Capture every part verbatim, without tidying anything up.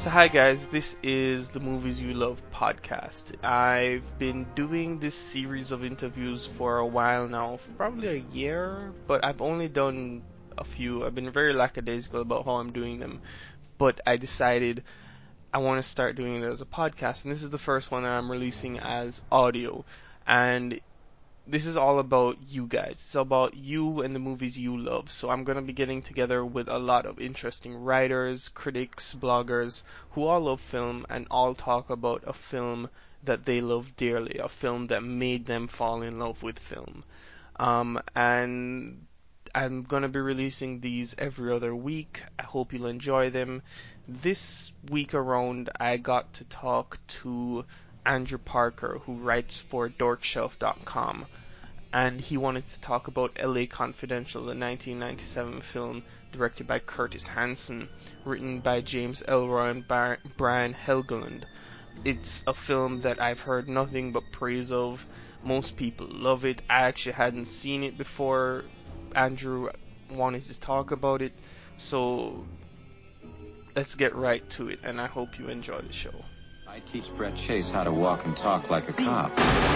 So hi guys, this is the Movies You Love podcast. I've been doing this series of interviews for a while now, for probably a year, but I've only done a few. I've been very lackadaisical about how I'm doing them, but I decided I want to start doing it as a podcast, and this is the first one that I'm releasing as audio. And this is all about you guys. It's about you and the movies you love. So I'm going to be getting together with a lot of interesting writers, critics, bloggers who all love film and all talk about a film that they love dearly, a film that made them fall in love with film. Um, and I'm going to be releasing these every other week. I hope you'll enjoy them. This week around, I got to talk to Andrew Parker, who writes for dork shelf dot com, and he wanted to talk about L A Confidential, the nineteen ninety-seven film directed by Curtis Hanson, written by James Ellroy and Bar- Brian Helgeland. It's a film that I've heard nothing but praise of. Most people love it. I actually hadn't seen it before Andrew wanted to talk about it, so let's get right to it, and I hope you enjoy the show. I teach Brett Chase how to walk and talk like a cop.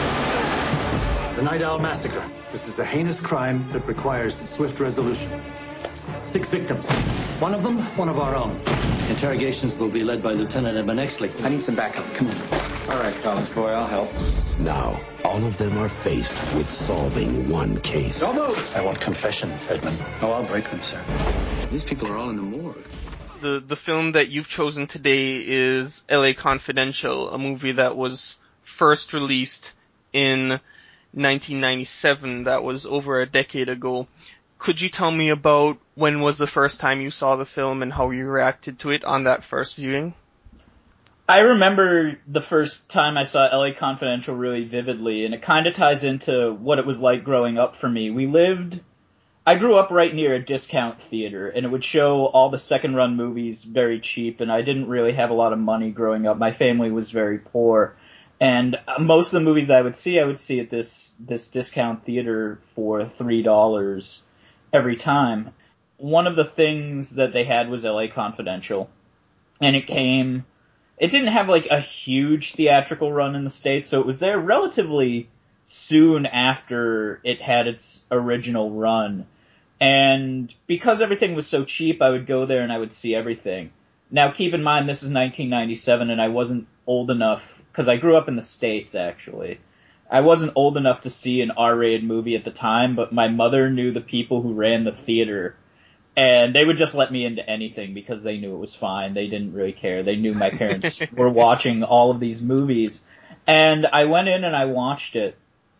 The Night Owl Massacre. This is a heinous crime that requires swift resolution. Six victims. One of them, one of our own. Interrogations will be led by Lieutenant Edmund Exley. I need some backup. Come on. All right, college boy, I'll help. Now, all of them are faced with solving one case. Don't move! I want confessions, Edmund. Oh, I'll break them, sir. These people are all in the morgue. The the film that you've chosen today is L A Confidential, a movie that was first released in nineteen ninety-seven. That was over a decade ago. Could you tell me about when was the first time you saw the film and how you reacted to it on that first viewing? I remember the first time I saw L A Confidential really vividly, and it kind of ties into what it was like growing up for me. We lived... I grew up right near a discount theater, and it would show all the second-run movies very cheap, and I didn't really have a lot of money growing up. My family was very poor, and most of the movies that I would see, I would see at this this discount theater for three dollars every time. One of the things that they had was L A Confidential, and it came... It didn't have, like, a huge theatrical run in the States, so it was there relatively soon after it had its original run. And because everything was so cheap, I would go there and I would see everything. Now, keep in mind, this is nineteen ninety-seven, and I wasn't old enough, because I grew up in the States, actually. I wasn't old enough to see an R-rated movie at the time, but my mother knew the people who ran the theater, and they would just let me into anything because they knew it was fine. They didn't really care. They knew my parents were watching all of these movies. And I went in and I watched it,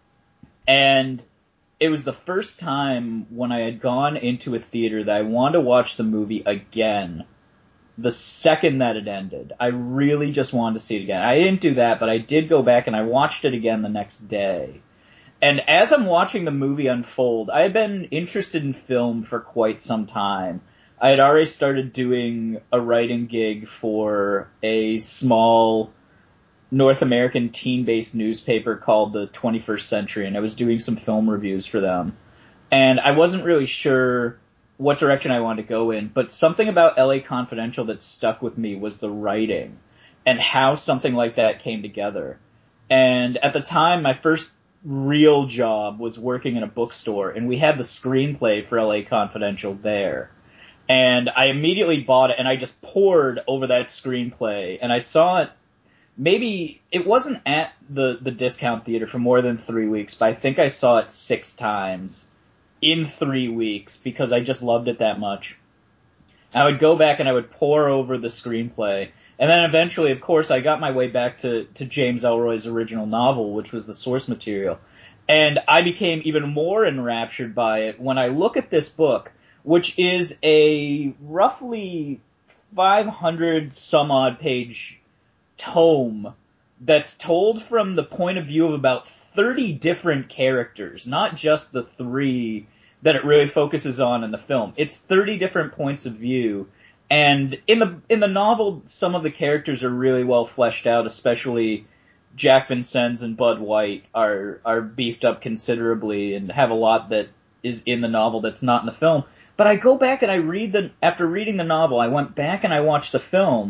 and it was the first time when I had gone into a theater that I wanted to watch the movie again the second that it ended. I really just wanted to see it again. I didn't do that, but I did go back and I watched it again the next day. And as I'm watching the movie unfold, I had been interested in film for quite some time. I had already started doing a writing gig for a small North American teen-based newspaper called the twenty-first Century, and I was doing some film reviews for them. And I wasn't really sure what direction I wanted to go in, but something about L A Confidential that stuck with me was the writing and how something like that came together. And at the time, my first real job was working in a bookstore, and we had the screenplay for L A Confidential there. And I immediately bought it, and I just poured over that screenplay, and I saw it. Maybe, it wasn't at the, the discount theater for more than three weeks, but I think I saw it six times in three weeks because I just loved it that much. I would go back and I would pour over the screenplay, and then eventually, of course, I got my way back to, to James Ellroy's original novel, which was the source material, and I became even more enraptured by it when I look at this book, which is a roughly five hundred some odd page tome that's told from the point of view of about thirty different characters, not just the three that it really focuses on in the film. It's thirty different points of view, and in the in the novel, some of the characters are really well fleshed out, especially Jack Vincennes and Bud White are are beefed up considerably and have a lot that is in the novel that's not in the film. But I go back and I read the, after reading the novel, I went back and I watched the film,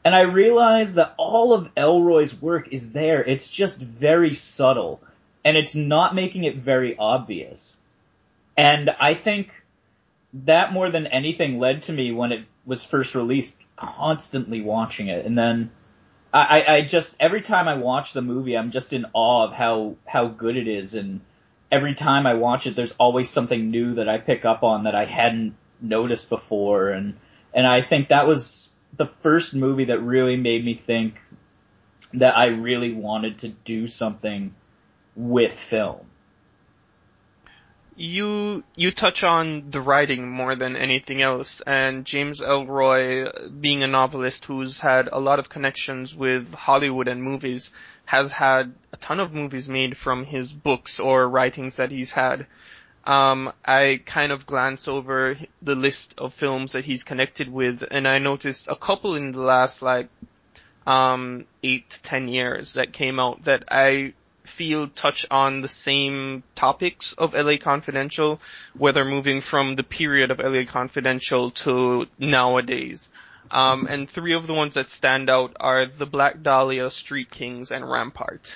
And I realized that all of Elroy's work is there. It's just very subtle. And it's not making it very obvious. And I think that more than anything led to me when it was first released, constantly watching it. And then I, I just, every time I watch the movie, I'm just in awe of how, how good it is. And every time I watch it, there's always something new that I pick up on that I hadn't noticed before. And, and I think that was the first movie that really made me think that I really wanted to do something with film. You you touch on the writing more than anything else, and James Ellroy, being a novelist who's had a lot of connections with Hollywood and movies, has had a ton of movies made from his books or writings that he's had. Um, I kind of glance over the list of films that he's connected with, and I noticed a couple in the last, like, um, eight to ten years that came out that I feel touch on the same topics of L A Confidential, whether moving from the period of L A Confidential to nowadays. Um, and three of the ones that stand out are The Black Dahlia, Street Kings, and Rampart.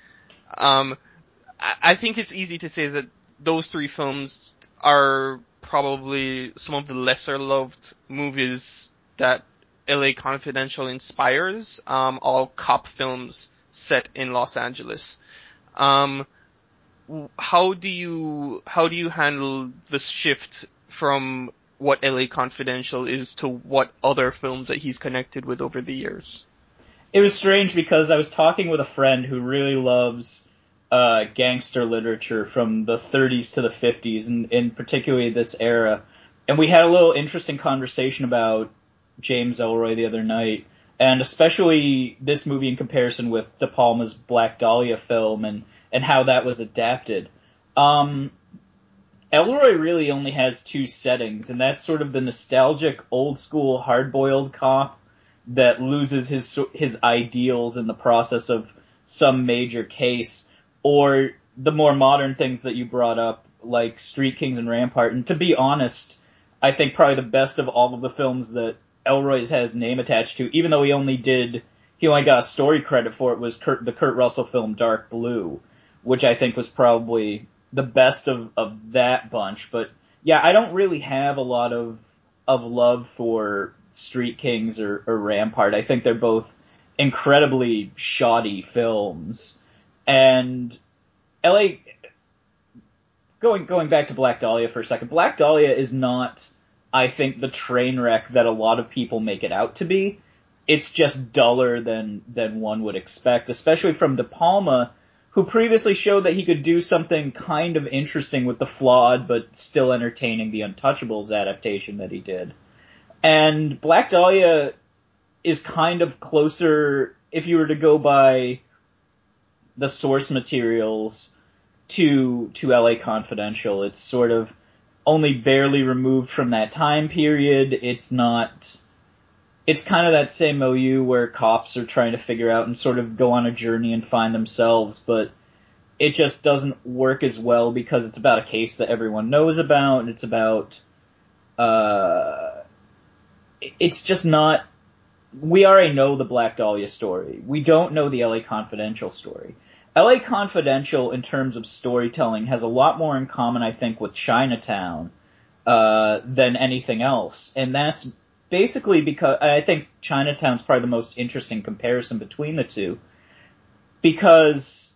Um, I, I think it's easy to say that those three films are probably some of the lesser loved movies that L A Confidential inspires, um, all cop films set in Los Angeles. Um, how do you, how do you handle the shift from what L A Confidential is to what other films that he's connected with over the years? It was strange because I was talking with a friend who really loves uh, gangster literature from the thirties to the fifties, and in particularly this era. And we had a little interesting conversation about James Ellroy the other night, and especially this movie in comparison with De Palma's Black Dahlia film and, and how that was adapted. Um, Ellroy really only has two settings, and that's sort of the nostalgic, old-school, hard-boiled cop that loses his his ideals in the process of some major case, or the more modern things that you brought up, like Street Kings and Rampart. And to be honest, I think probably the best of all of the films that Ellroy has name attached to, even though he only did, he only got a story credit for it, was Kurt, the Kurt Russell film Dark Blue, which I think was probably the best of, of that bunch. But yeah, I don't really have a lot of, of love for Street Kings or, or Rampart. I think they're both incredibly shoddy films. And L A, going, going back to Black Dahlia for a second, Black Dahlia is not, I think, the train wreck that a lot of people make it out to be. It's just duller than, than one would expect, especially from De Palma, who previously showed that he could do something kind of interesting with the flawed but still entertaining The Untouchables adaptation that he did. And Black Dahlia is kind of closer, if you were to go by the source materials, to, to L A Confidential. It's sort of only barely removed from that time period. It's not, it's kind of that same milieu where cops are trying to figure out and sort of go on a journey and find themselves, but it just doesn't work as well because it's about a case that everyone knows about, and it's about, uh, it's just not, we already know the Black Dahlia story. We don't know the L A Confidential story. L A Confidential, in terms of storytelling, has a lot more in common, I think, with Chinatown uh, than anything else. And that's basically because, I think Chinatown's probably the most interesting comparison between the two, because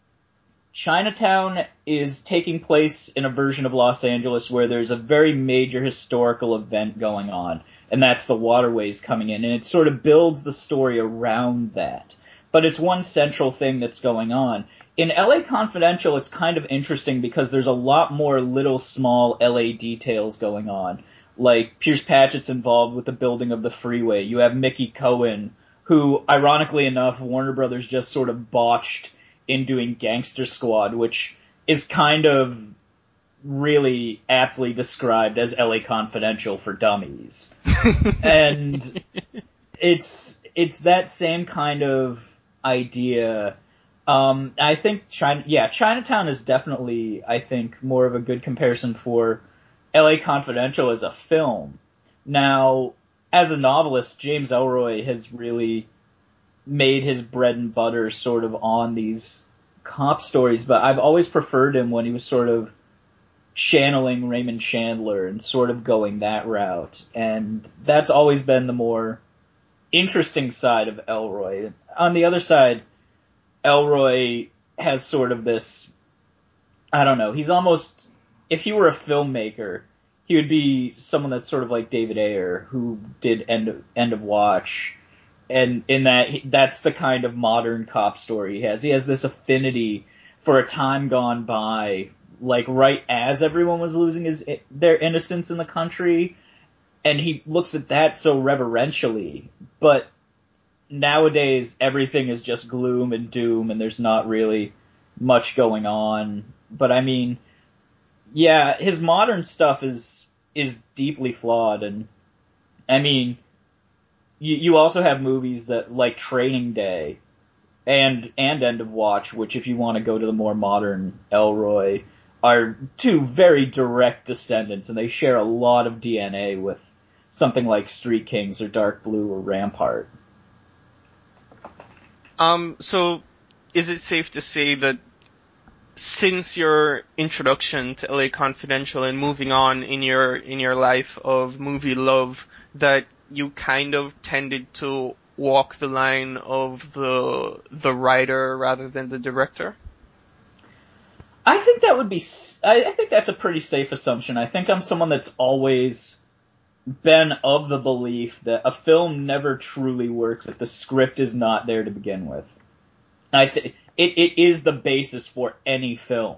Chinatown is taking place in a version of Los Angeles where there's a very major historical event going on, and that's the waterways coming in, and it sort of builds the story around that. But it's one central thing that's going on. In L A Confidential, it's kind of interesting because there's a lot more little small L A details going on. Like, Pierce Patchett's involved with the building of the freeway. You have Mickey Cohen, who, ironically enough, Warner Brothers just sort of botched in doing Gangster Squad, which is kind of really aptly described as L A Confidential for dummies. And it's, it's that same kind of idea. Um, I think China, yeah, Chinatown is definitely, I think, more of a good comparison for L A Confidential as a film. Now, as a novelist, James Ellroy has really made his bread and butter sort of on these cop stories, but I've always preferred him when he was sort of channeling Raymond Chandler and sort of going that route. And that's always been the more interesting side of Ellroy. On the other side, Ellroy has sort of this, I don't know, he's almost, if he were a filmmaker, he would be someone that's sort of like David Ayer, who did End of, End of Watch. And in that, that's the kind of modern cop story he has. He has this affinity for a time gone by, like right as everyone was losing his their innocence in the country, and he looks at that so reverentially. But nowadays, everything is just gloom and doom, and there's not really much going on. But I mean, yeah, his modern stuff is is deeply flawed, and I mean, you you also have movies that like Training Day and and End of Watch, which if you want to go to the more modern Ellroy, are two very direct descendants, and they share a lot of D N A with something like Street Kings or Dark Blue or Rampart. Um, so is it safe to say that since your introduction to L A Confidential and moving on in your in your life of movie love, that you kind of tended to walk the line of the the writer rather than the director? I think that would be, I, I think that's a pretty safe assumption. I think I'm someone that's always been of the belief that a film never truly works if the script is not there to begin with. I th- it, it is the basis for any film.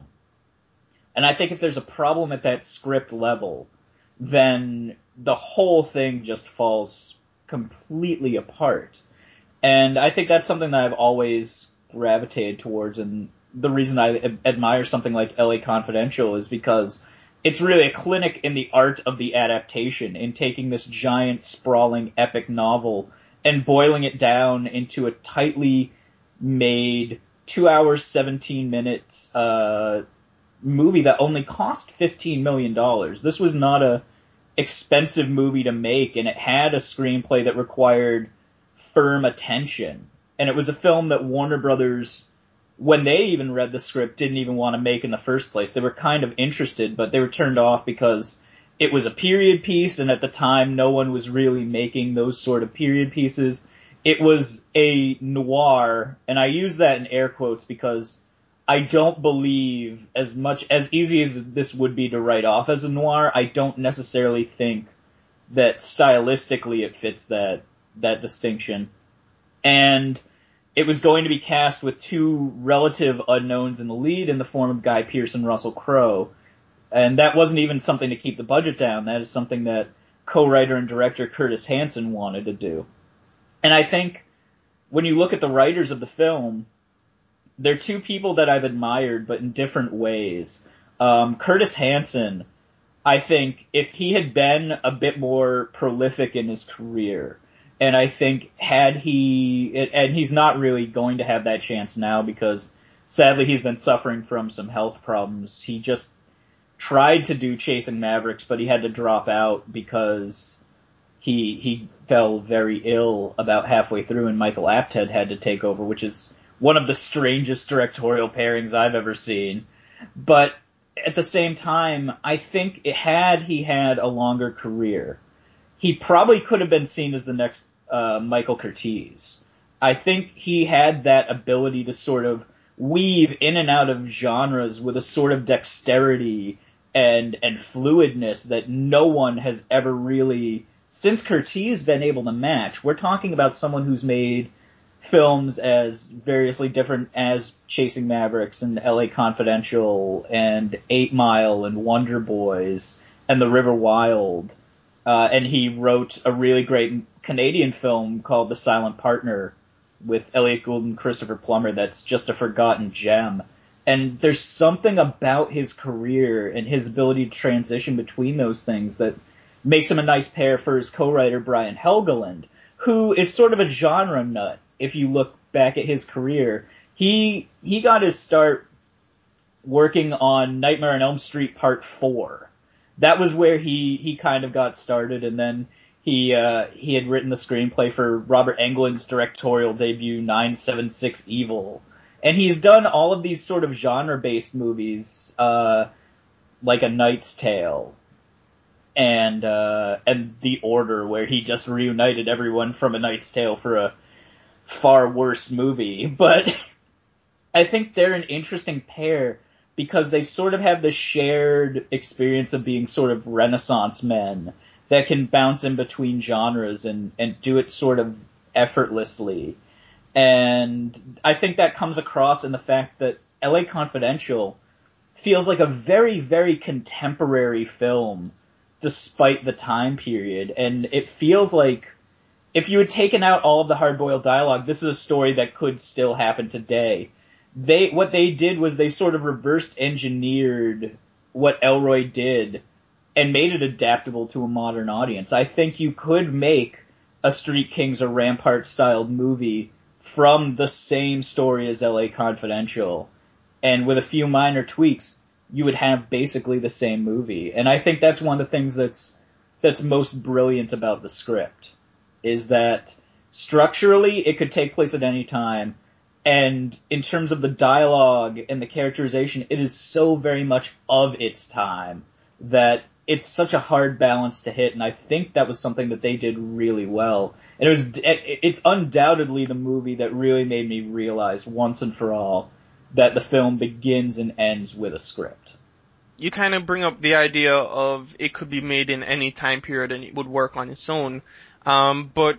And I think if there's a problem at that script level, then the whole thing just falls completely apart. And I think that's something that I've always gravitated towards, and the reason I admire something like L A Confidential is because it's really a clinic in the art of the adaptation, in taking this giant, sprawling, epic novel and boiling it down into a tightly made, two hours, seventeen minutes, uh, movie that only cost fifteen million dollars. This was not a expensive movie to make, and it had a screenplay that required firm attention. And it was a film that Warner Brothers, when they even read the script, didn't even want to make in the first place. They were kind of interested, but they were turned off because it was a period piece, and at the time no one was really making those sort of period pieces. It was a noir, and I use that in air quotes because I don't believe, as much, as easy as this would be to write off as a noir, I don't necessarily think that stylistically it fits that, that distinction. And it was going to be cast with two relative unknowns in the lead in the form of Guy Pearce and Russell Crowe. And that wasn't even something to keep the budget down. That is something that co-writer and director Curtis Hanson wanted to do. And I think when you look at the writers of the film, they're two people that I've admired, but in different ways. Um, Curtis Hanson, I think if he had been a bit more prolific in his career, and I think had he, and he's not really going to have that chance now because sadly he's been suffering from some health problems. He just tried to do Chasing Mavericks, but he had to drop out because he he fell very ill about halfway through, and Michael Apted had to take over, which is one of the strangest directorial pairings I've ever seen. But at the same time, I think it, had he had a longer career, he probably could have been seen as the next uh, Michael Curtiz. I think he had that ability to sort of weave in and out of genres with a sort of dexterity and and fluidness that no one has ever really, since Curtiz, been able to match. We're talking about someone who's made films as variously different as Chasing Mavericks and L A Confidential and Eight Mile and Wonder Boys and The River Wild. Uh, and he wrote a really great Canadian film called The Silent Partner with Elliot Gould and Christopher Plummer that's just a forgotten gem. And there's something about his career and his ability to transition between those things that makes him a nice pair for his co-writer Brian Helgeland, who is sort of a genre nut. If you look back at his career, he he got his start working on Nightmare on Elm Street Part four. That was where he, he kind of got started, and then He uh, he had written the screenplay for Robert Englund's directorial debut nine seven six Evil. And he's done all of these sort of genre-based movies, uh, like A Knight's Tale and uh, and The Order, where he just reunited everyone from A Knight's Tale for a far worse movie. But I think they're an interesting pair because they sort of have the shared experience of being sort of Renaissance men that can bounce in between genres and, and do it sort of effortlessly. And I think that comes across in the fact that L A Confidential feels like a very, very contemporary film despite the time period. And it feels like if you had taken out all of the hard-boiled dialogue, this is a story that could still happen today. They, what they did was they sort of reversed engineered what Elroy did and made it adaptable to a modern audience. I think you could make a Street Kings or Rampart styled movie from the same story as L A Confidential, and with a few minor tweaks, you would have basically the same movie. And I think that's one of the things that's that's most brilliant about the script, is that structurally it could take place at any time, and in terms of the dialogue and the characterization, it is so very much of its time that it's such a hard balance to hit, and I think that was something that they did really well. And it was, it's undoubtedly the movie that really made me realize once and for all that the film begins and ends with a script. You kind of bring up the idea of it could be made in any time period and it would work on its own. Um, but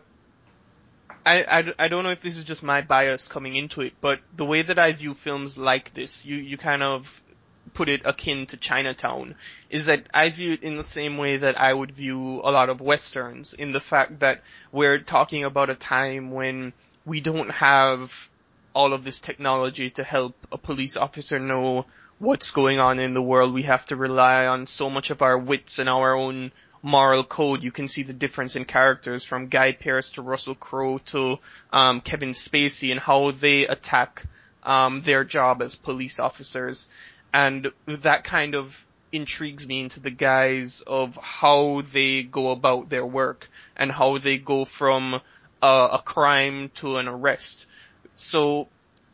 I, I, I don't know if this is just my bias coming into it, but the way that I view films like this, you, you kind of put it akin to Chinatown, is that I view it in the same way that I would view a lot of Westerns, in the fact that we're talking about a time when we don't have all of this technology to help a police officer know what's going on in the world. We have to rely on so much of our wits and our own moral code. You can see the difference in characters from Guy Pearce to Russell Crowe to um, Kevin Spacey and how they attack um, their job as police officers. And that kind of intrigues me into the guise of how they go about their work and how they go from uh, a crime to an arrest. So,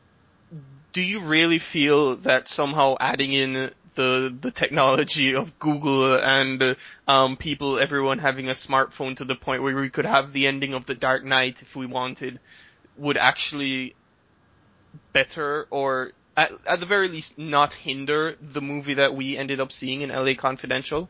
do you really feel that somehow adding in the the technology of Google and um, people, everyone having a smartphone to the point where we could have the ending of The Dark Knight if we wanted, would actually better or At, at the very least, not hinder the movie that we ended up seeing in L A Confidential?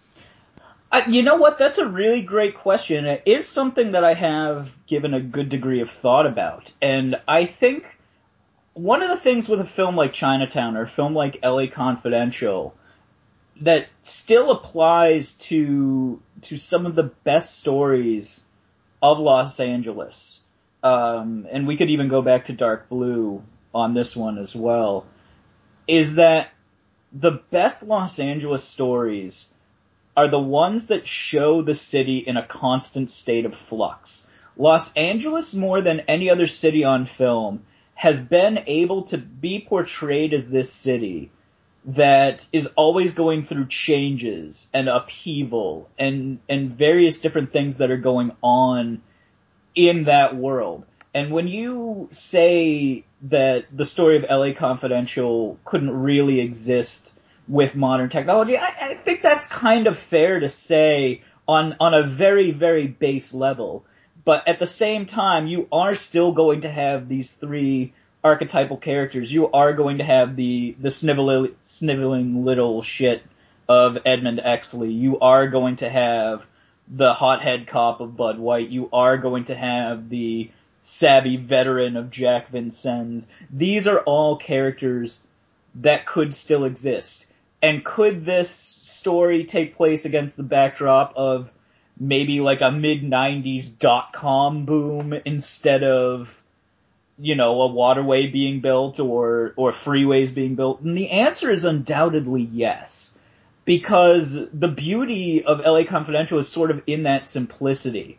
Uh, you know what? That's a really great question. It is something that I have given a good degree of thought about. And I think one of the things with a film like Chinatown or a film like L A Confidential that still applies to to some of the best stories of Los Angeles, um, and we could even go back to Dark Blue on this one as well, is that the best Los Angeles stories are the ones that show the city in a constant state of flux. Los Angeles, more than any other city on film, has been able to be portrayed as this city that is always going through changes and upheaval and, and various different things that are going on in that world. And when you say that the story of L A Confidential couldn't really exist with modern technology, I, I think that's kind of fair to say on, on a very, very base level. But at the same time, you are still going to have these three archetypal characters. You are going to have the, the sniveling, sniveling little shit of Edmund Exley. You are going to have the hothead cop of Bud White. You are going to have the savvy veteran of Jack Vincennes. These are all characters that could still exist. And could this story take place against the backdrop of maybe like a mid nineties dot-com boom instead of, you know, a waterway being built or, or freeways being built? And the answer is undoubtedly yes. Because the beauty of L A Confidential is sort of in that simplicity.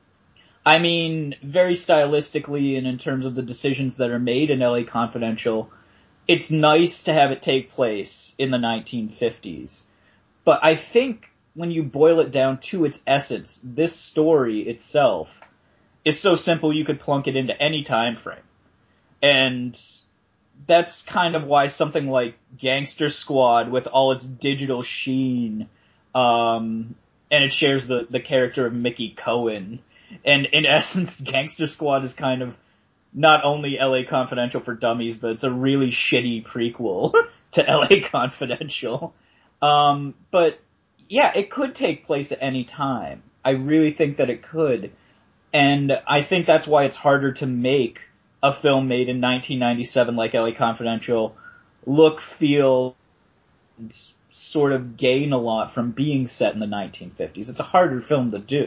I mean, very stylistically and in terms of the decisions that are made in L A Confidential, it's nice to have it take place in the nineteen fifties. But I think when you boil it down to its essence, this story itself is so simple you could plunk it into any time frame. And that's kind of why something like Gangster Squad, with all its digital sheen, um, and it shares the, the character of Mickey Cohen, and in essence, Gangster Squad is kind of not only L A Confidential for Dummies, but it's a really shitty prequel to L A Confidential. Um, but yeah, it could take place at any time. I really think that it could. And I think that's why it's harder to make a film made in nineteen ninety-seven like L A Confidential look, feel, and sort of gain a lot from being set in the nineteen fifties. It's a harder film to do.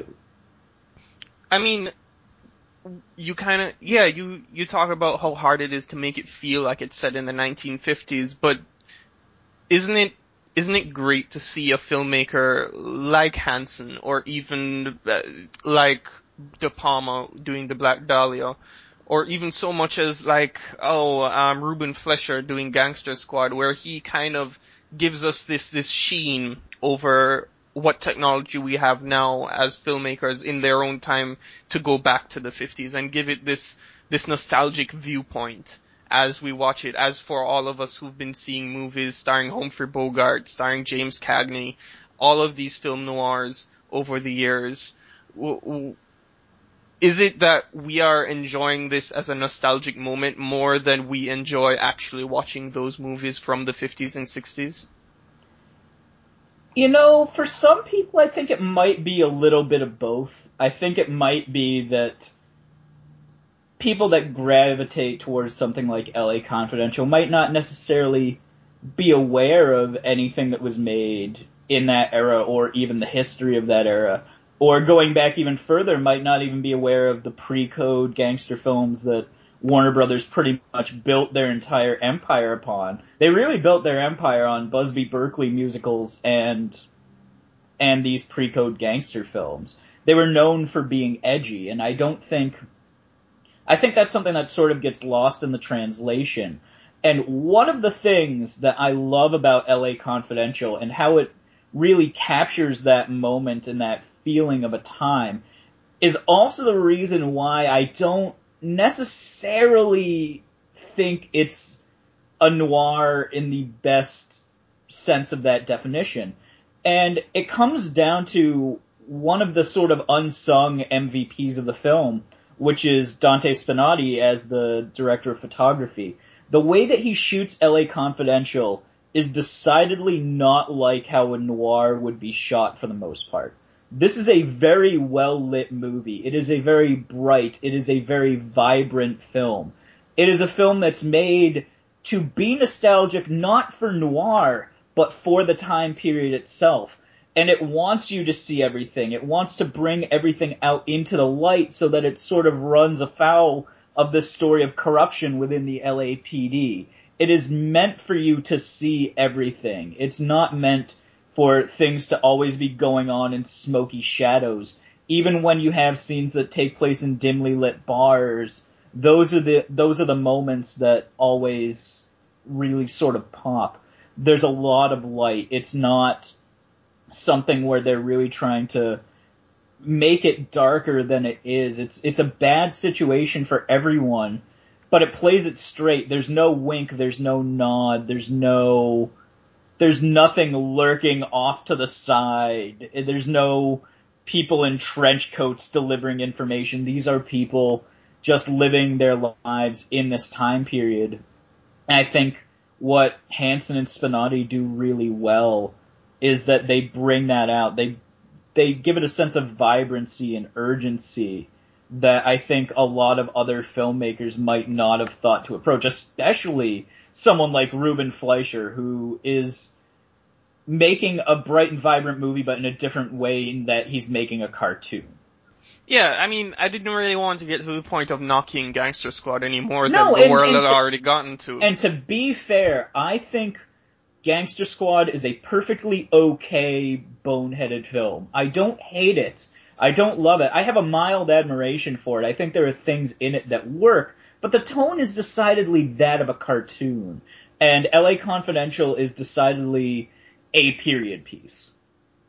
I mean, you kind of, yeah, you, you talk about how hard it is to make it feel like it's set in the nineteen fifties, but isn't it, isn't it great to see a filmmaker like Hansen, or even uh, like De Palma doing the Black Dahlia, or even so much as like, oh, um, Ruben Fleischer doing Gangster Squad, where he kind of gives us this, this sheen over what technology we have now as filmmakers in their own time to go back to the fifties and give it this, this nostalgic viewpoint as we watch it. As for all of us who've been seeing movies starring Humphrey Bogart, starring James Cagney, all of these film noirs over the years, w- w- is it that we are enjoying this as a nostalgic moment more than we enjoy actually watching those movies from the fifties and sixties? You know, for some people I think it might be a little bit of both. I think it might be that people that gravitate towards something like L A Confidential might not necessarily be aware of anything that was made in that era or even the history of that era. Or going back even further, might not even be aware of the pre-code gangster films that Warner Brothers pretty much built their entire empire upon. They really built their empire on Busby Berkeley musicals and and these pre-code gangster films. They were known for being edgy, and I don't think... I think that's something that sort of gets lost in the translation. And one of the things that I love about L A Confidential and how it really captures that moment and that feeling of a time is also the reason why I don't necessarily think it's a noir in the best sense of that definition. And it comes down to one of the sort of unsung M V Ps of the film, which is Dante Spinotti as the director of photography. The way that he shoots L A Confidential is decidedly not like how a noir would be shot for the most part. This is a very well-lit movie. It is a very bright, it is a very vibrant film. It is a film that's made to be nostalgic not for noir, but for the time period itself. And it wants you to see everything. It wants to bring everything out into the light so that it sort of runs afoul of the story of corruption within the L A P D. It is meant for you to see everything. It's not meant for things to always be going on in smoky shadows. Even when you have scenes that take place in dimly lit bars, those are the those are the moments that always really sort of pop. There's a lot of light. It's not something where they're really trying to make it darker than it is. It's it's a bad situation for everyone, but it plays it straight. There's no wink, there's no nod, there's no there's nothing lurking off to the side. There's no people in trench coats delivering information. These are people just living their lives in this time period. And I think what Hansen and Spinotti do really well is that they bring that out. They they give it a sense of vibrancy and urgency that I think a lot of other filmmakers might not have thought to approach, especially someone like Ruben Fleischer, who is making a bright and vibrant movie, but in a different way in that he's making a cartoon. Yeah, I mean, I didn't really want to get to the point of knocking Gangster Squad anymore No, than the and- world and had to- already gotten to. And to be fair, I think Gangster Squad is a perfectly okay, boneheaded film. I don't hate it. I don't love it. I have a mild admiration for it. I think there are things in it that work, but the tone is decidedly that of a cartoon. And L A Confidential is decidedly a period piece.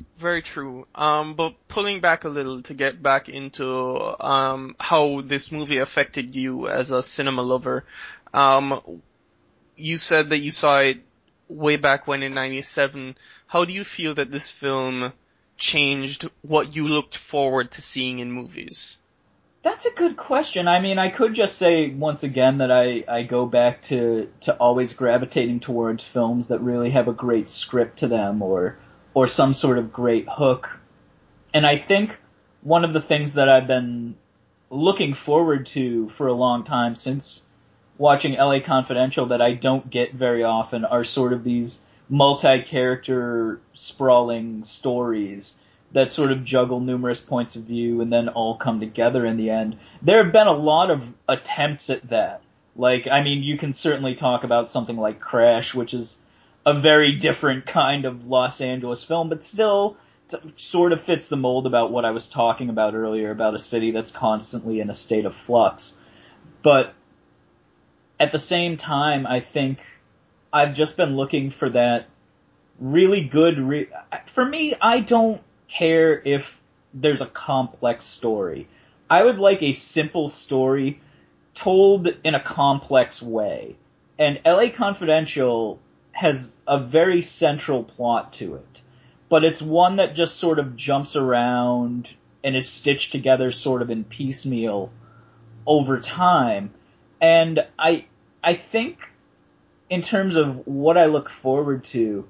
Very true. Um, but pulling back a little to get back into um, how this movie affected you as a cinema lover, um, you said that you saw it way back when in ninety-seven. How do you feel that this film changed what you looked forward to seeing in movies? That's a good question. I mean, I could just say once again that I, I go back to, to always gravitating towards films that really have a great script to them or or some sort of great hook. And I think one of the things that I've been looking forward to for a long time since watching L A Confidential that I don't get very often are sort of these multi-character sprawling stories that sort of juggle numerous points of view and then all come together in the end. There have been a lot of attempts at that. Like, I mean, you can certainly talk about something like Crash, which is a very different kind of Los Angeles film, but still t- sort of fits the mold about what I was talking about earlier, about a city that's constantly in a state of flux. But at the same time, I think I've just been looking for that really good... Re- for me, I don't care if there's a complex story. I would like a simple story told in a complex way. And L A Confidential has a very central plot to it. But it's one that just sort of jumps around and is stitched together sort of in piecemeal over time. And I I think in terms of what I look forward to,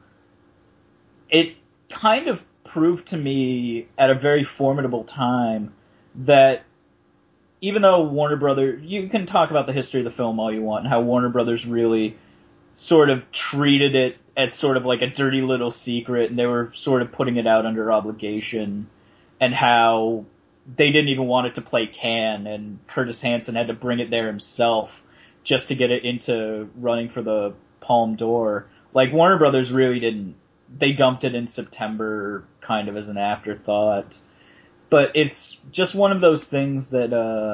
it kind of proved to me at a very formidable time that even though Warner Brothers, you can talk about the history of the film all you want and how Warner Brothers really sort of treated it as sort of like a dirty little secret and they were sort of putting it out under obligation and how they didn't even want it to play Cannes and Curtis Hanson had to bring it there himself just to get it into running for the Palme d'Or. Like Warner Brothers really didn't, they dumped it in September kind of as an afterthought. But it's just one of those things that, uh,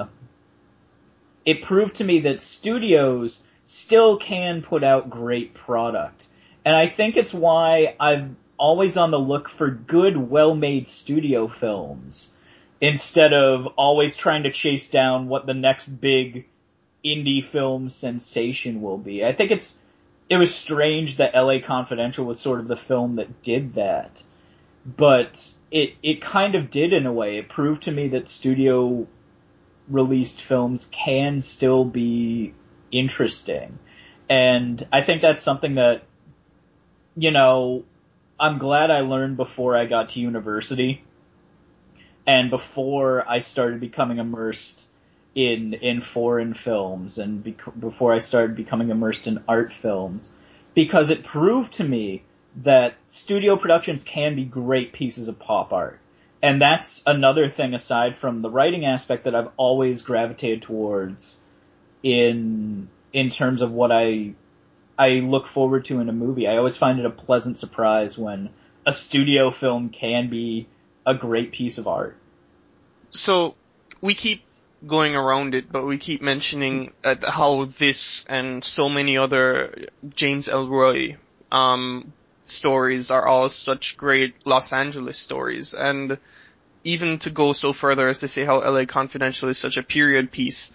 it proved to me that studios still can put out great product. And I think it's why I'm always on the look for good, well-made studio films instead of always trying to chase down what the next big indie film sensation will be. I think it's it was strange that L A Confidential was sort of the film that did that. But it it kind of did in a way. It proved to me that studio released films can still be interesting. And I think that's something that, you know, I'm glad I learned before I got to university and before I started becoming immersed in in foreign films and bec- before I started becoming immersed in art films, because it proved to me that studio productions can be great pieces of pop art. And that's another thing aside from the writing aspect that I've always gravitated towards in in terms of what I I look forward to in a movie. I always find it a pleasant surprise when a studio film can be a great piece of art. So we keep going around it, but we keep mentioning uh, how this and so many other James Ellroy um, stories are all such great Los Angeles stories. And even to go so further as to say how L A Confidential is such a period piece,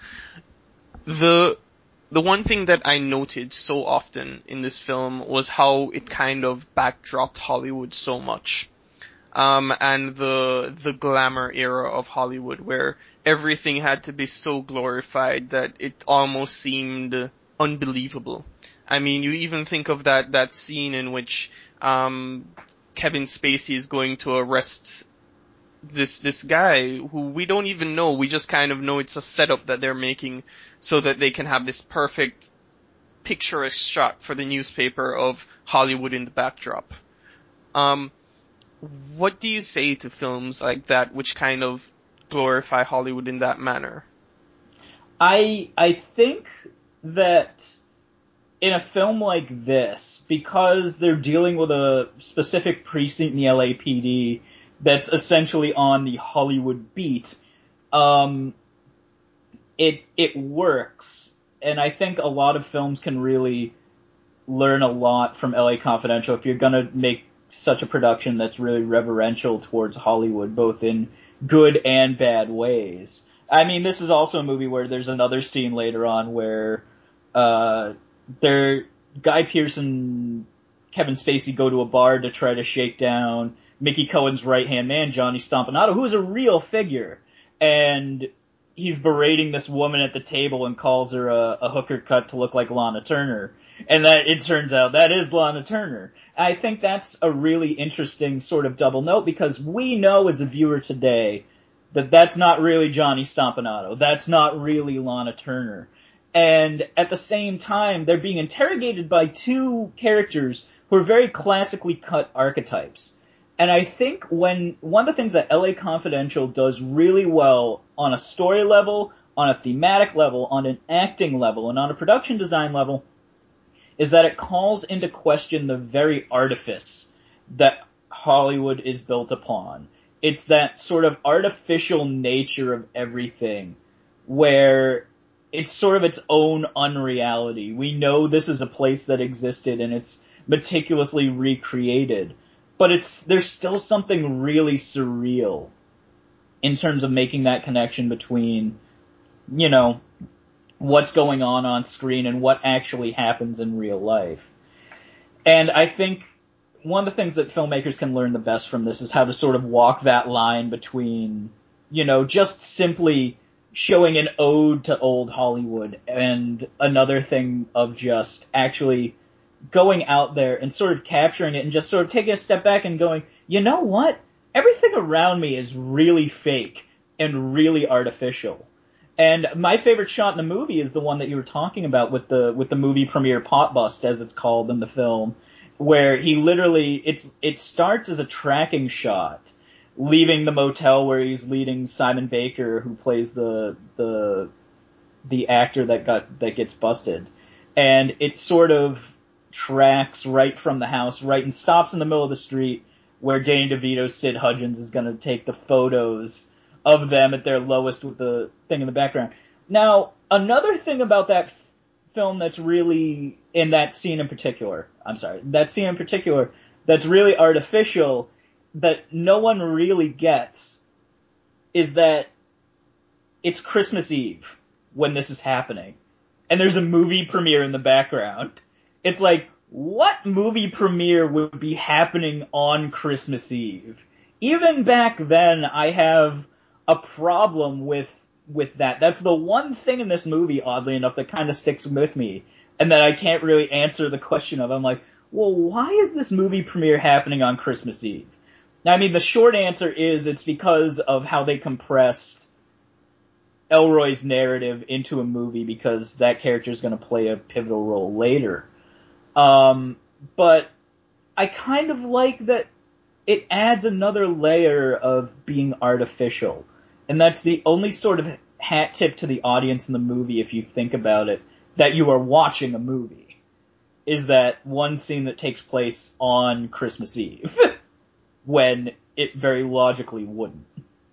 the the one thing that I noted so often in this film was how it kind of backdropped Hollywood so much. Um, and the the glamour era of Hollywood, where everything had to be so glorified that it almost seemed unbelievable. I mean, you even think of that that scene in which um, Kevin Spacey is going to arrest this this guy who we don't even know. We just kind of know it's a setup that they're making so that they can have this perfect picturesque shot for the newspaper of Hollywood in the backdrop. Um, what do you say to films like that which kind of glorify Hollywood in that manner? I I think that in a film like this, because they're dealing with a specific precinct in the L A P D that's essentially on the Hollywood beat, um, it it works. And I think a lot of films can really learn a lot from L A Confidential if you're gonna make such a production that's really reverential towards Hollywood, both in good and bad ways. I mean, this is also a movie where there's another scene later on where uh there Guy Pearce and Kevin Spacey go to a bar to try to shake down Mickey Cohen's right-hand man, Johnny Stompanato, who is a real figure. And he's berating this woman at the table and calls her a, a hooker cut to look like Lana Turner. And that, it turns out, that is Lana Turner. I think that's a really interesting sort of double note, because we know as a viewer today that that's not really Johnny Stompanato. That's not really Lana Turner. And at the same time, they're being interrogated by two characters who are very classically cut archetypes. And I think when, one of the things that L A Confidential does really well on a story level, on a thematic level, on an acting level, and on a production design level, is that it calls into question the very artifice that Hollywood is built upon. It's that sort of artificial nature of everything, where it's sort of its own unreality. We know this is a place that existed and it's meticulously recreated, but it's, there's still something really surreal in terms of making that connection between, you know, what's going on on screen and what actually happens in real life. And I think one of the things that filmmakers can learn the best from this is how to sort of walk that line between, you know, just simply showing an ode to old Hollywood and another thing of just actually going out there and sort of capturing it and just sort of taking a step back and going, you know what? Everything around me is really fake and really artificial. And my favorite shot in the movie is the one that you were talking about with the with the movie premiere pot bust, as it's called in the film, where he literally, it's it starts as a tracking shot, leaving the motel where he's leading Simon Baker, who plays the the the actor that got that gets busted, and it sort of tracks right from the house, right, and stops in the middle of the street where Danny DeVito's Sid Hudgens is going to take the photos of them at their lowest with the thing in the background. Now, another thing about that f- film that's really, in that scene in particular, I'm sorry, that scene in particular, that's really artificial, that no one really gets, is that it's Christmas Eve when this is happening, and there's a movie premiere in the background. It's like, what movie premiere would be happening on Christmas Eve? Even back then, I have a problem with with that. That's the one thing in this movie, oddly enough, that kind of sticks with me, and that I can't really answer the question of. I'm like, well, why is this movie premiere happening on Christmas Eve? Now, I mean, the short answer is it's because of how they compressed Elroy's narrative into a movie, because that character is going to play a pivotal role later. Um, but I kind of like that it adds another layer of being artificial. And that's the only sort of hat tip to the audience in the movie, if you think about it, that you are watching a movie, is that one scene that takes place on Christmas Eve, when it very logically wouldn't.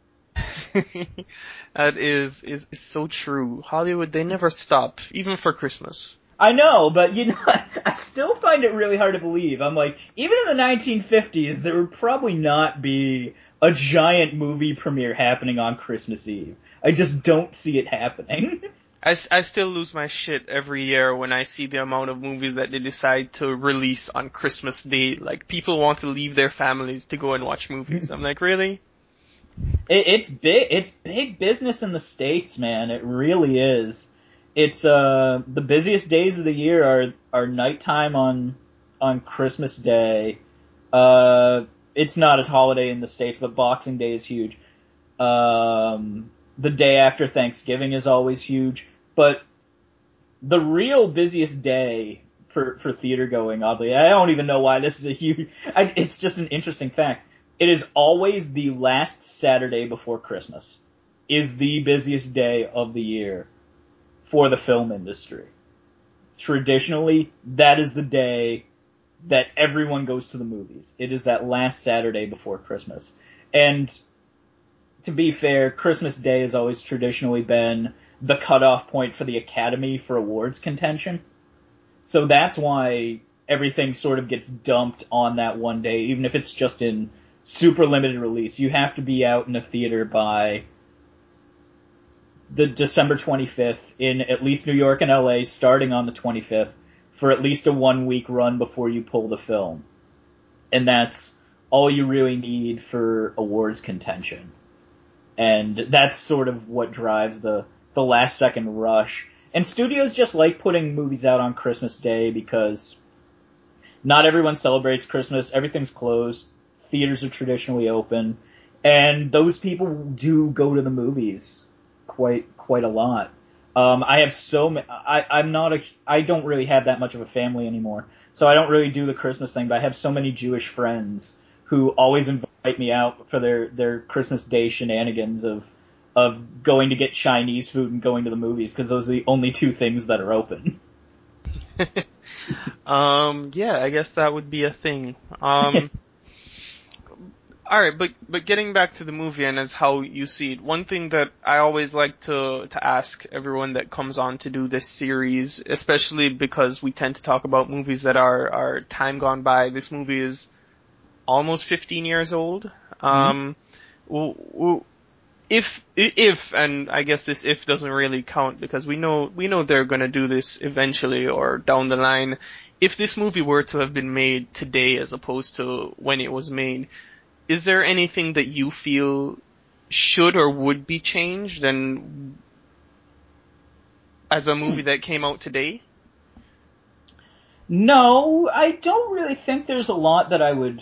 That is, is, is so true. Hollywood, they never stop, even for Christmas. I know, but you know, I still find it really hard to believe. I'm like, even in the nineteen fifties, there would probably not be a giant movie premiere happening on Christmas Eve. I just don't see it happening. I, I still lose my shit every year when I see the amount of movies that they decide to release on Christmas Day. Like, people want to leave their families to go and watch movies. I'm like, really? It, it's big, it's big business in the States, man. It really is. It's, uh, the busiest days of the year are, are nighttime on, on Christmas Day. Uh, it's not as holiday in the States, but Boxing Day is huge. Um, the day after Thanksgiving is always huge. But the real busiest day for, for theater going, oddly, I don't even know why this is a huge, I, it's just an interesting fact. It is always the last Saturday before Christmas is the busiest day of the year for the film industry. Traditionally, that is the day that everyone goes to the movies. It is that last Saturday before Christmas. And to be fair, Christmas Day has always traditionally been the cutoff point for the Academy for awards contention. So that's why everything sort of gets dumped on that one day, even if it's just in super limited release. You have to be out in a theater by the December twenty-fifth in at least New York and L A, starting on the twenty-fifth, for at least a one-week run before you pull the film. And that's all you really need for awards contention. And that's sort of what drives the, the last-second rush. And studios just like putting movies out on Christmas Day because not everyone celebrates Christmas, everything's closed, theaters are traditionally open, and those people do go to the movies quite quite a lot. Um, I have so many, I, I'm not a, I don't really have that much of a family anymore, so I don't really do the Christmas thing, but I have so many Jewish friends who always invite me out for their, their Christmas Day shenanigans of of going to get Chinese food and going to the movies, because those are the only two things that are open. um, yeah, I guess that would be a thing. Um, alright, but, but getting back to the movie and as how you see it, one thing that I always like to, to ask everyone that comes on to do this series, especially because we tend to talk about movies that are, are time gone by. This movie is almost fifteen years old. Um, mm-hmm. w- w- If, if, and I guess this if doesn't really count because we know, we know they're gonna do this eventually or down the line. If this movie were to have been made today as opposed to when it was made, is there anything that you feel should or would be changed and as a movie that came out today? No, I don't really think there's a lot that I would,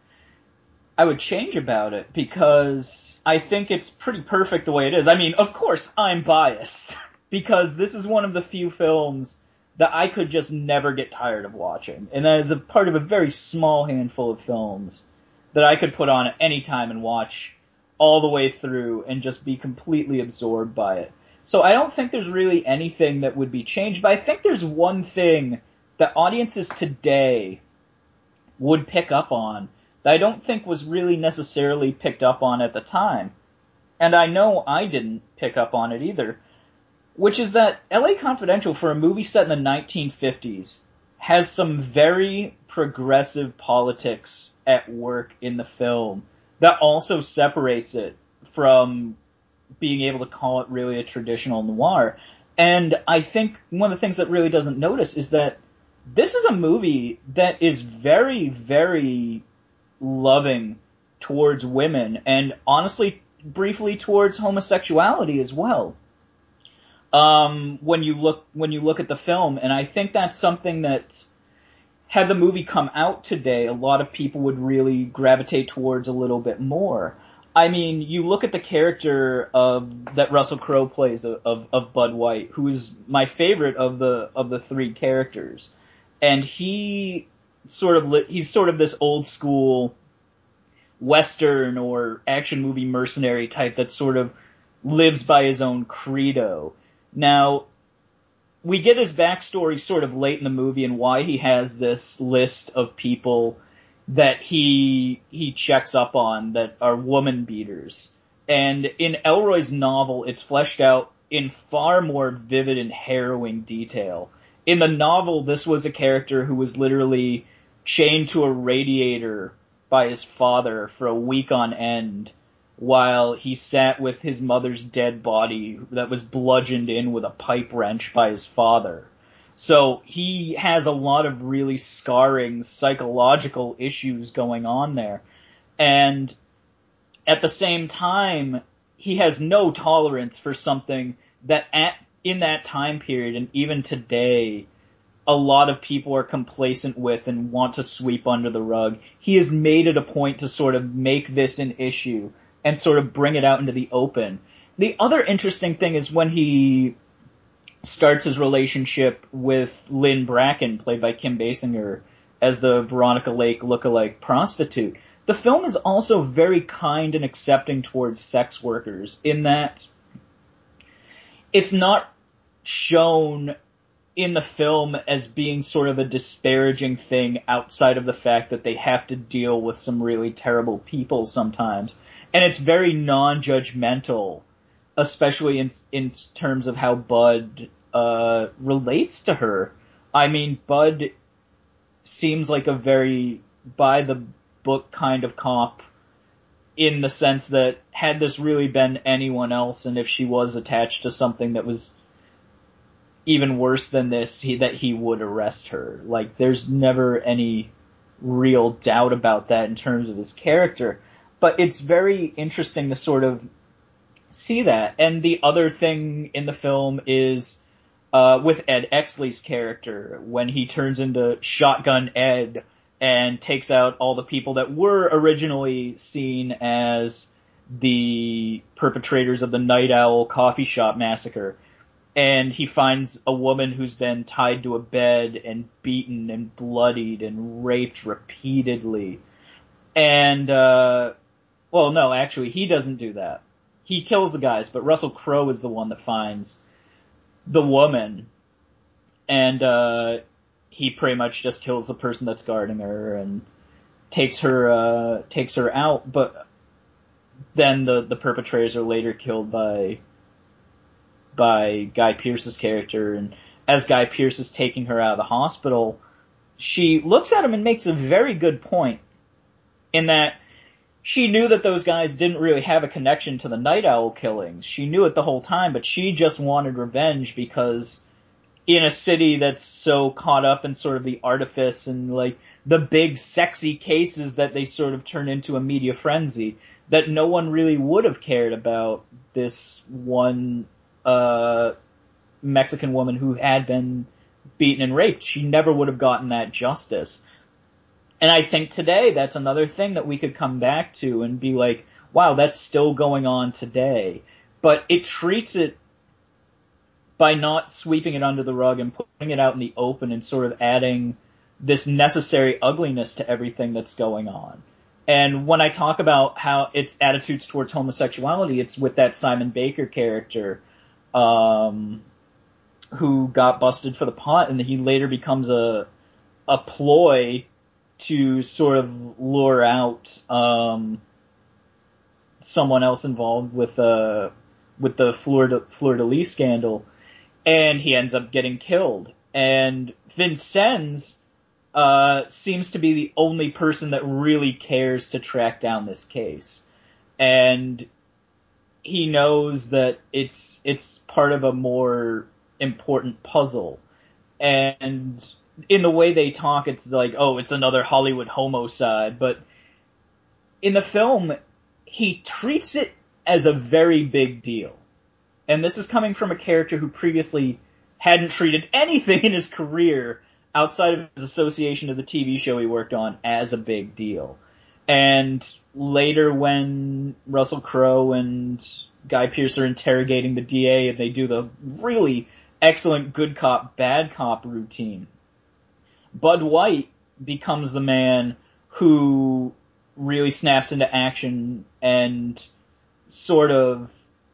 I would change about it because I think it's pretty perfect the way it is. I mean, of course, I'm biased because this is one of the few films that I could just never get tired of watching. And that is a part of a very small handful of films that I could put on at any time and watch all the way through and just be completely absorbed by it. So I don't think there's really anything that would be changed, but I think there's one thing that audiences today would pick up on that I don't think was really necessarily picked up on at the time. And I know I didn't pick up on it either. Which is that L A Confidential, for a movie set in the nineteen fifties, has some very progressive politics at work in the film that also separates it from being able to call it really a traditional noir. And I think one of the things that really doesn't notice is that this is a movie that is very, very loving towards women and honestly briefly towards homosexuality as well. Um, when you look, when you look at the film, and I think that's something that had the movie come out today, a lot of people would really gravitate towards a little bit more. I mean, you look at the character of, that Russell Crowe plays of, of, of Bud White, who is my favorite of the, of the three characters. And he sort of, li- he's sort of this old school Western or action movie mercenary type that sort of lives by his own credo. Now, we get his backstory sort of late in the movie and why he has this list of people that he he checks up on that are woman beaters. And in Elroy's novel, it's fleshed out in far more vivid and harrowing detail. In the novel, this was a character who was literally chained to a radiator by his father for a week on end while he sat with his mother's dead body that was bludgeoned in with a pipe wrench by his father. So he has a lot of really scarring psychological issues going on there. And at the same time, he has no tolerance for something that at, in that time period and even today, a lot of people are complacent with and want to sweep under the rug. He has made it a point to sort of make this an issue and sort of bring it out into the open. The other interesting thing is when he starts his relationship with Lynn Bracken, played by Kim Basinger, as the Veronica Lake lookalike prostitute. The film is also very kind and accepting towards sex workers in that it's not shown in the film as being sort of a disparaging thing outside of the fact that they have to deal with some really terrible people sometimes. And it's very non-judgmental, especially in in terms of how Bud uh relates to her. I mean, Bud seems like a very by the book kind of cop, in the sense that had this really been anyone else, and if she was attached to something that was even worse than this, he, that he would arrest her. Like, there's never any real doubt about that in terms of his character. But it's very interesting to sort of see that. And the other thing in the film is uh with Ed Exley's character, when he turns into Shotgun Ed and takes out all the people that were originally seen as the perpetrators of the Night Owl coffee shop massacre. And he finds a woman who's been tied to a bed and beaten and bloodied and raped repeatedly. And, uh, well, no, actually, he doesn't do that. He kills the guys, but Russell Crowe is the one that finds the woman. And, uh, he pretty much just kills the person that's guarding her and takes her, uh, takes her out. But then the, the perpetrators are later killed by, by Guy Pearce's character. And as Guy Pearce is taking her out of the hospital, she looks at him and makes a very good point, in that she knew that those guys didn't really have a connection to the Night Owl killings. She knew it the whole time, but she just wanted revenge because in a city that's so caught up in sort of the artifice and like the big sexy cases that they sort of turn into a media frenzy, that no one really would have cared about this one uh Mexican woman who had been beaten and raped. She never would have gotten that justice. And I think today that's another thing that we could come back to and be like, wow, that's still going on today. But it treats it by not sweeping it under the rug and putting it out in the open and sort of adding this necessary ugliness to everything that's going on. And when I talk about how its attitudes towards homosexuality, it's with that Simon Baker character, um, who got busted for the pot, and he later becomes a, a ploy to sort of lure out, um, someone else involved with, uh, with the Fleur de, Fleur de Lis scandal, and he ends up getting killed. And Vincennes, uh, seems to be the only person that really cares to track down this case. And he knows that it's, it's part of a more important puzzle. And in the way they talk, it's like, oh, it's another Hollywood homicide. But in the film, he treats it as a very big deal. And this is coming from a character who previously hadn't treated anything in his career outside of his association to the T V show he worked on as a big deal. And later when Russell Crowe and Guy Pearce are interrogating the D A and they do the really excellent good cop, bad cop routine, Bud White becomes the man who really snaps into action and sort of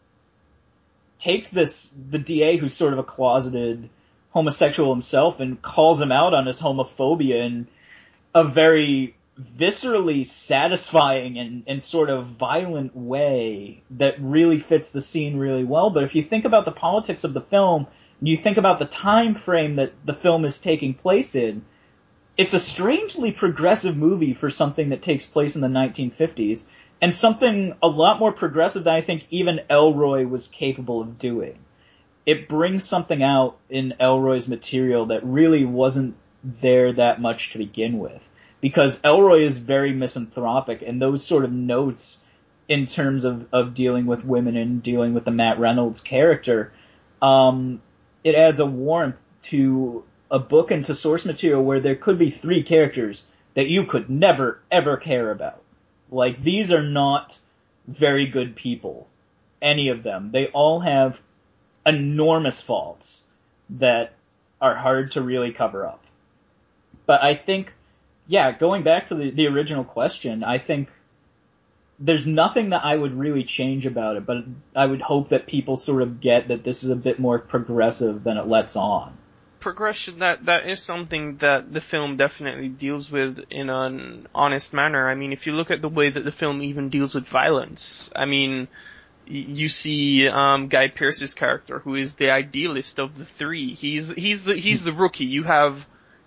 takes this, the D A who's sort of a closeted homosexual himself, and calls him out on his homophobia in a very viscerally satisfying and, and sort of violent way that really fits the scene really well. But if you think about the politics of the film, and you think about the time frame that the film is taking place in, it's a strangely progressive movie for something that takes place in the nineteen fifties, and something a lot more progressive than I think even Elroy was capable of doing. It brings something out in Elroy's material that really wasn't there that much to begin with. Because Elroy is very misanthropic, and those sort of notes in terms of, of dealing with women and dealing with the Matt Reynolds character, um, it adds a warmth to a book and to source material where there could be three characters that you could never, ever care about. Like, these are not very good people. Any of them. They all have enormous faults that are hard to really cover up. But I think, yeah, going back to the, the original question, I think there's nothing that I would really change about it, but I would hope that people sort of get that this is a bit more progressive than it lets on. Progression, that that is something that the film definitely deals with in an honest manner. I mean, if you look at the way that the film even deals with violence, I mean, you see um Guy Pearce's character, who is the idealist of the three. He's he's the he's the rookie. You have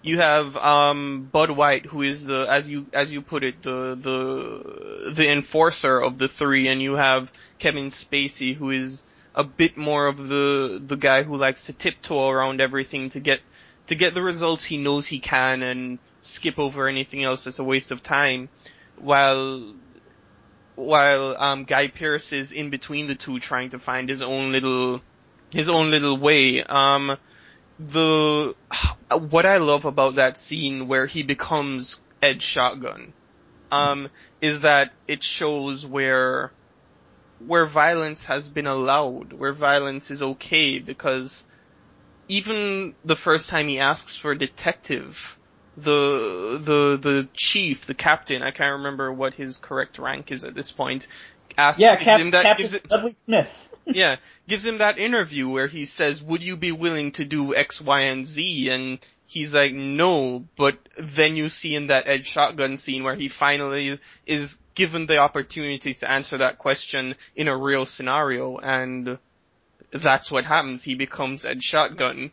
You have um, Bud White, who is the, as you as you put it, the the the enforcer of the three, and you have Kevin Spacey, who is a bit more of the the guy who likes to tiptoe around everything to get to get the results he knows he can and skip over anything else that's a waste of time, while while um, Guy Pearce is in between the two, trying to find his own little his own little way. Um, The, what I love about that scene where he becomes Ed Shotgun, um, is that it shows where, where violence has been allowed, where violence is okay, because even the first time he asks for a detective, the, the, the chief, the captain, I can't remember what his correct rank is at this point, asks, yeah, gives Cap- him that, Captain gives it, Dudley Smith. yeah, gives him that interview where he says, would you be willing to do X, Y, and Z? And he's like, no, but then you see in that Ed Shotgun scene where he finally is given the opportunity to answer that question in a real scenario, and that's what happens. He becomes Ed Shotgun.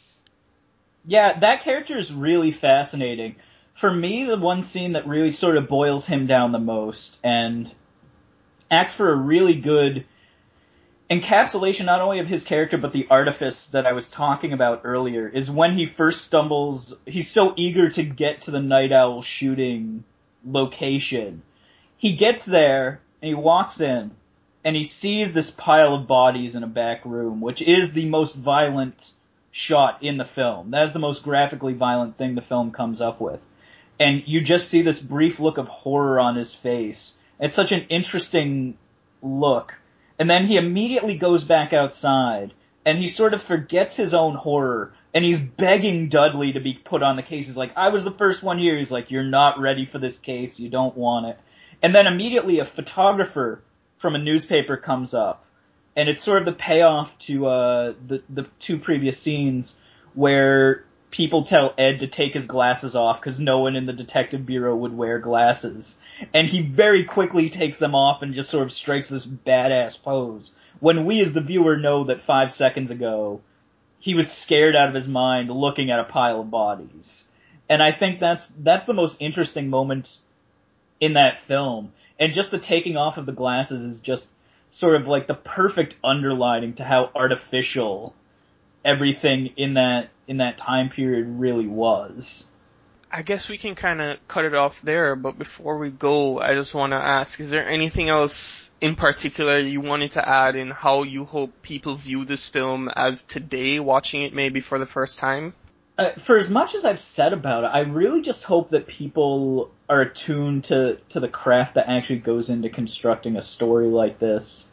Yeah, that character is really fascinating. For me, the one scene that really sort of boils him down the most and acts for a really good encapsulation not only of his character but the artifice that I was talking about earlier is when he first stumbles, he's so eager to get to the Night Owl shooting location. He gets there and he walks in and he sees this pile of bodies in a back room, which is the most violent shot in the film. That is the most graphically violent thing the film comes up with. And you just see this brief look of horror on his face. It's such an interesting look. And then he immediately goes back outside, and he sort of forgets his own horror, and he's begging Dudley to be put on the case. He's like, I was the first one here. He's like, you're not ready for this case. You don't want it. And then immediately a photographer from a newspaper comes up, and it's sort of the payoff to uh, the, the two previous scenes where people tell Ed to take his glasses off because no one in the detective bureau would wear glasses. And he very quickly takes them off and just sort of strikes this badass pose. When we as the viewer know that five seconds ago, he was scared out of his mind looking at a pile of bodies. And I think that's, that's the most interesting moment in that film. And just the taking off of the glasses is just sort of like the perfect underlining to how artificial everything in that, in that time period really was. I guess we can kind of cut it off there, but before we go, I just want to ask, is there anything else in particular you wanted to add in how you hope people view this film as today, watching it maybe for the first time? Uh, for as much as I've said about it, I really just hope that people are attuned to, to the craft that actually goes into constructing a story like this,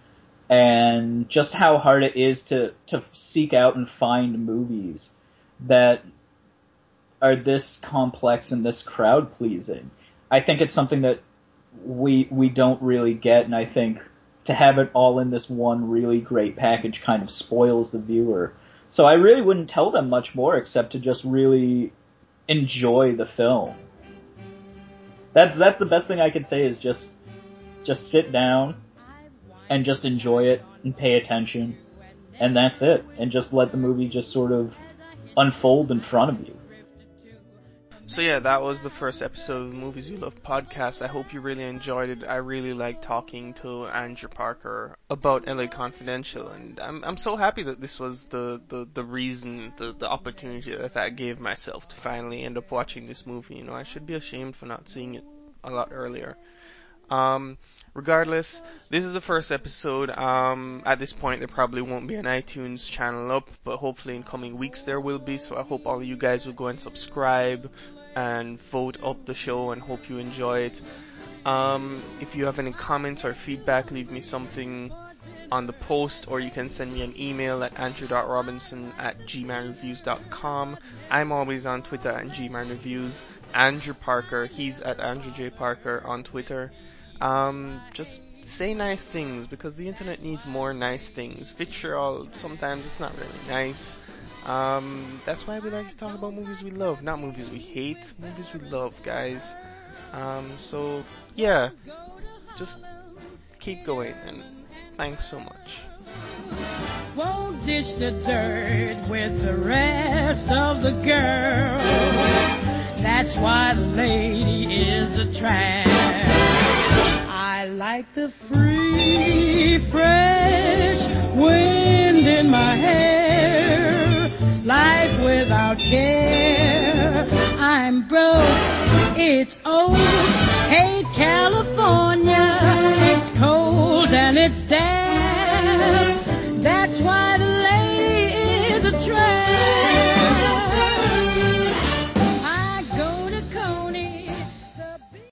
and just how hard it is to, to seek out and find movies that are this complex and this crowd pleasing. I think it's something that we we don't really get, and I think to have it all in this one really great package kind of spoils the viewer. So I really wouldn't tell them much more except to just really enjoy the film. That's that's the best thing I could say is just just sit down and just enjoy it and pay attention, and that's it. And just let the movie just sort of unfold in front of you. So yeah, that was the first episode of the Movies You Love podcast. I hope you really enjoyed it. I really liked talking to Andrew Parker about L A Confidential, and I'm I'm so happy that this was the, the, the reason, the, the opportunity that I gave myself to finally end up watching this movie. You know, I should be ashamed for not seeing it a lot earlier. Um, regardless, this is the first episode. Um, at this point, there probably won't be an iTunes channel up, but hopefully in coming weeks there will be. So I hope all of you guys will go and subscribe and vote up the show, and hope you enjoy it. Um, if you have any comments or feedback, leave me something on the post, or you can send me an email at andrew dot robinson at g man reviews dot com. I'm always on Twitter at g man reviews. Andrew Parker, he's at Andrew J. Parker on Twitter. Um, just say nice things, because the internet needs more nice things. Vitriol, sometimes it's not really nice. Um, that's why we like to talk about movies we love, not movies we hate. Movies we love, guys. Um, so, yeah, just keep going, and thanks so much. Won't dish the dirt with the rest of the girls. That's why the lady is a tramp. I like the free, fresh wind in my hair. Life without care. I'm broke. It's old. Hate cat.